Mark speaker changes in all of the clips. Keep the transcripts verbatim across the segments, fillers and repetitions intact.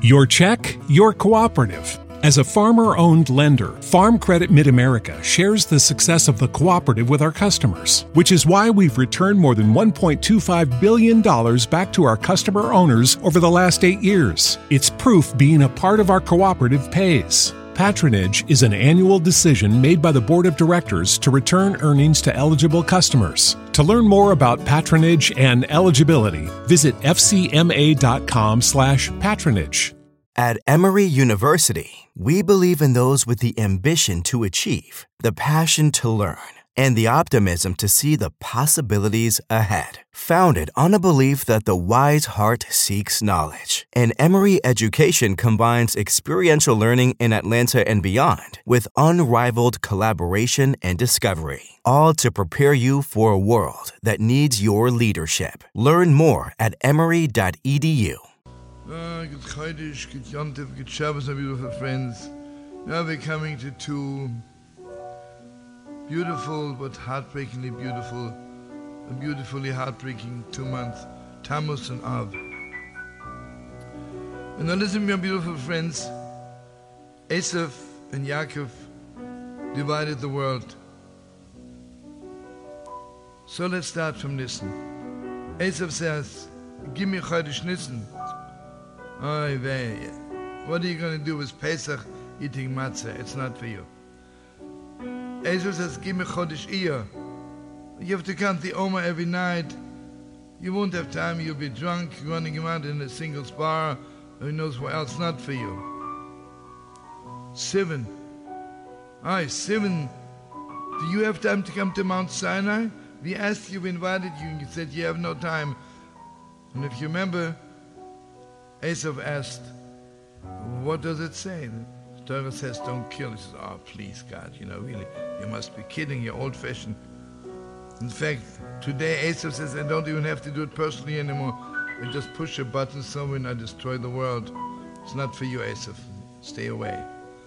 Speaker 1: Your check, your cooperative. As a farmer-owned lender, Farm Credit Mid-America shares the success of the cooperative with our customers, which is why we've returned more than one point two five billion dollars back to our customer owners over the last eight years. It's proof being a part of our cooperative pays. Patronage is an annual decision made by the Board of Directors to return earnings to eligible customers. To learn more about patronage and eligibility, visit f c m a dot com slash patronage.
Speaker 2: At Emory University, we believe in those with the ambition to achieve, the passion to learn, and the optimism to see the possibilities ahead. Founded on a belief that the wise heart seeks knowledge, and Emory education combines experiential learning in Atlanta and beyond with unrivaled collaboration and discovery, all to prepare you for a world that needs your leadership. Learn more at emory dot e d u.
Speaker 3: Uh, good Chodesh, good Yom Tov, good Shabbos, my beautiful friends. Now we're coming to two beautiful but heartbreakingly beautiful, a beautifully heartbreaking two months, Tammuz and Av. And now listen, my beautiful friends, Esav and Yaakov divided the world. So let's start from Nissen. Esav says, give me Chodesh Nissen. Oy vey, what are you going to do with Pesach eating matzah? It's not for you. Esav says, give me Chodesh Iyar. You have to count the Omer every night. You won't have time, you'll be drunk, running around in a single bar, who knows what else, not for you. Seven. Aye, seven. Do you have time to come to Mount Sinai? We asked you, we invited you, and you said you have no time. And if you remember, Esav asked, what does it say? The Torah says, don't kill. He says, oh, please, God, you know, really, you must be kidding, you're old-fashioned. In fact, today Esav says, I don't even have to do it personally anymore. I just push a button somewhere and I destroy the world. It's not for you, Esav. Stay away.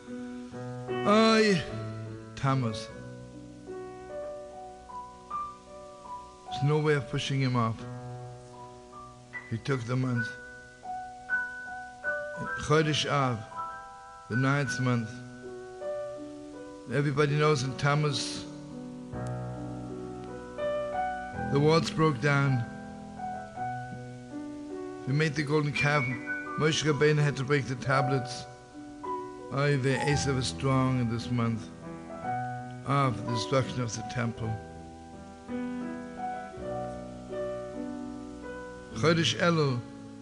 Speaker 3: Ay, Tammuz. There's no way of pushing him off. He took the month. Chodesh Av, the ninth month. Everybody knows in Tammuz, the walls broke down. We made the golden calf. Moshe Rabbeinu had to break the tablets. Oh, the Esav was strong in this month of the destruction of the temple. Chodesh Elul.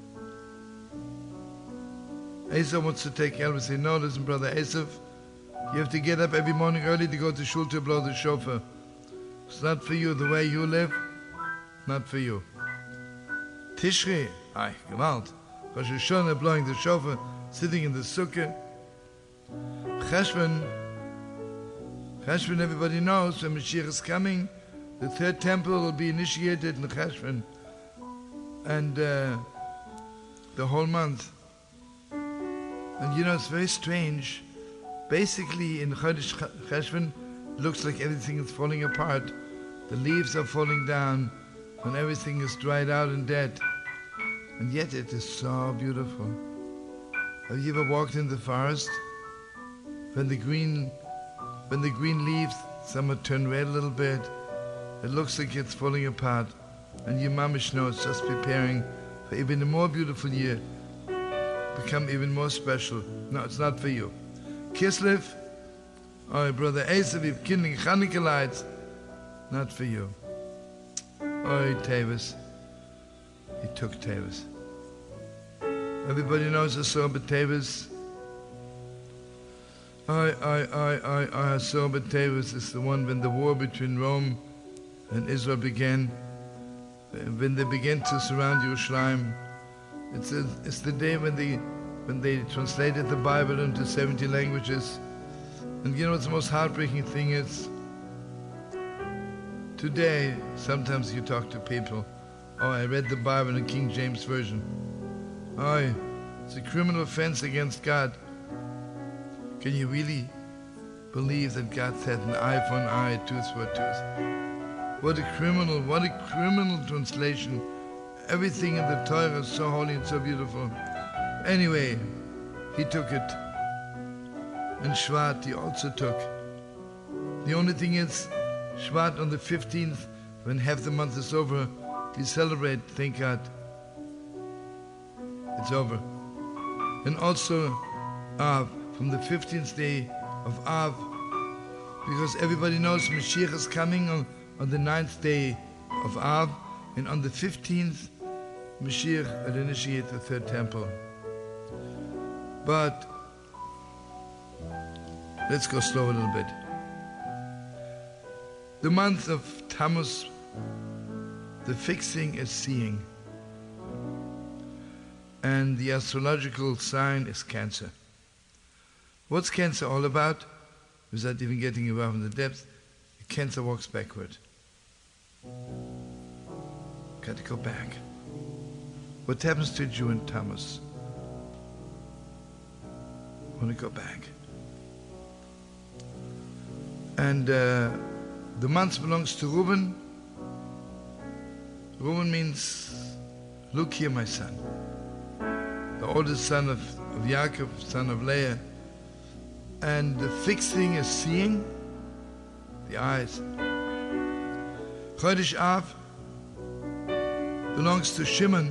Speaker 3: Esav wants to take Elul and say, no, listen, brother Esav, you have to get up every morning early to go to shul to blow the shofar. It's not for you. The way you live, not for you. Tishri, aye, Gewalt. Rosh Hashanah blowing the shofar, sitting in the sukkah. Cheshvan, Cheshvan, everybody knows, when Mashiach is coming, the third temple will be initiated in Cheshvan. And uh, the whole month. And you know, it's very strange. Basically, in Chodesh Cheshvan, it looks like everything is falling apart. The leaves are falling down, and everything is dried out and dead. And yet it is so beautiful. Have you ever walked in the forest? When the green, when the green leaves, some have turned red a little bit. It looks like it's falling apart. And your mamish knows, just preparing for even a more beautiful year. Become even more special. No, it's not for you. Kislev, oh, brother Esav, you're kindling Chanukah lights. Not for you. Oh, Tavis. He took Tavis. Everybody knows the Sober Tavis. I, I, I, I, I, Sober Tavis is the one when the war between Rome and Israel began. When they began to surround Yerushalayim. It's, a, it's the day when they, when they translated the Bible into seventy languages. And you know what the most heartbreaking thing is? Today, sometimes you talk to people, oh, I read the Bible in the King James Version. Oh, it's a criminal offense against God. Can you really believe that God said an eye for an eye, a tooth for a tooth? What a criminal, what a criminal translation. Everything in the Torah is so holy and so beautiful. Anyway, he took it. And Shvat he also took. The only thing is, Shvat on the fifteenth, when half the month is over, we celebrate, thank God. It's over. And also Av, from the fifteenth day of Av, because everybody knows Mashiach is coming on, on the ninth day of Av, and on the fifteenth, Mashiach will initiate the third temple. But let's go slow a little bit. The month of Tammuz, the fixing is seeing, and the astrological sign is Cancer. What's Cancer all about? Without even getting above in the depth, Cancer walks backward. Got to go back. What happens to a Jew in Tammuz? Want to go back. And uh, the month belongs to Reuben. Reuben means, look here, my son. The oldest son of, of Yaakov, son of Leah. And the fixing is seeing, the eyes. Chodesh Av belongs to Shimon.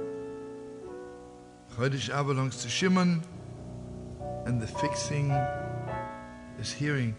Speaker 3: Chodesh Av belongs to Shimon, and the fixing is hearing.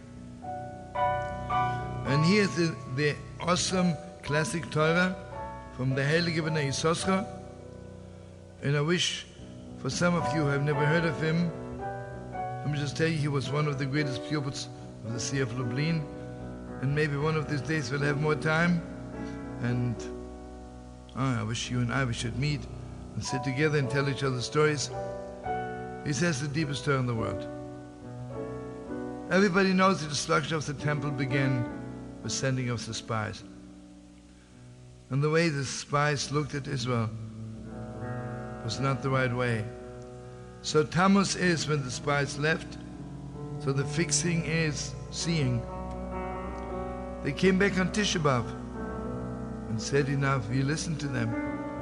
Speaker 3: And here's the, the awesome classic Torah from the Heilige Bnei Yisoscha. And I wish for some of you who have never heard of him, let me just tell you, he was one of the greatest pupils of the C F Lublin. And maybe one of these days we'll have more time. And oh, I wish you and I we should meet and sit together and tell each other stories. He says the deepest Torah in the world. Everybody knows the destruction of the temple began with sending of the spies. And the way the spies looked at Israel was not the right way. So Tammuz is when the spies left. So the fixing is seeing. They came back on Tisha B'Av and said enough, we listened to them.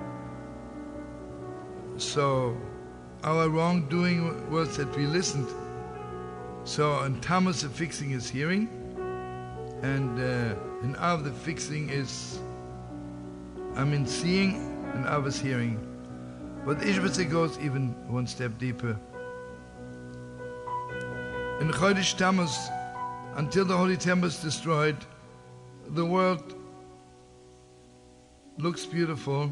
Speaker 3: So our wrongdoing was that we listened. So on Tammuz the fixing is hearing, and uh, in Av the fixing is, I mean seeing, and Av is hearing. But Ishbitzer goes even one step deeper. In Chodesh Tammuz, until the Holy Temple is destroyed, the world looks beautiful,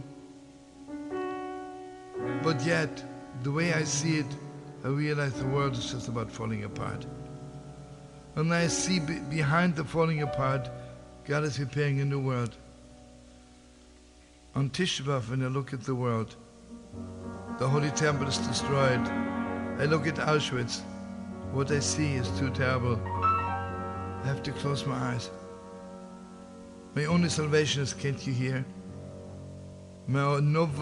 Speaker 3: but yet, the way I see it, I realize the world is just about falling apart. And I see be- behind the falling apart, God is preparing a new world. On Tisha B'Av, when I look at the world, the Holy Temple is destroyed. I look at Auschwitz. What I see is too terrible. I have to close my eyes. My only salvation is, can't you hear? You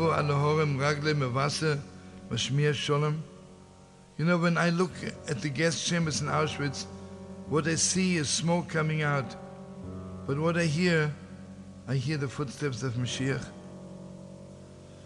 Speaker 3: know, when I look at the gas chambers in Auschwitz, what I see is smoke coming out. But what I hear, I hear the footsteps of Mashiach.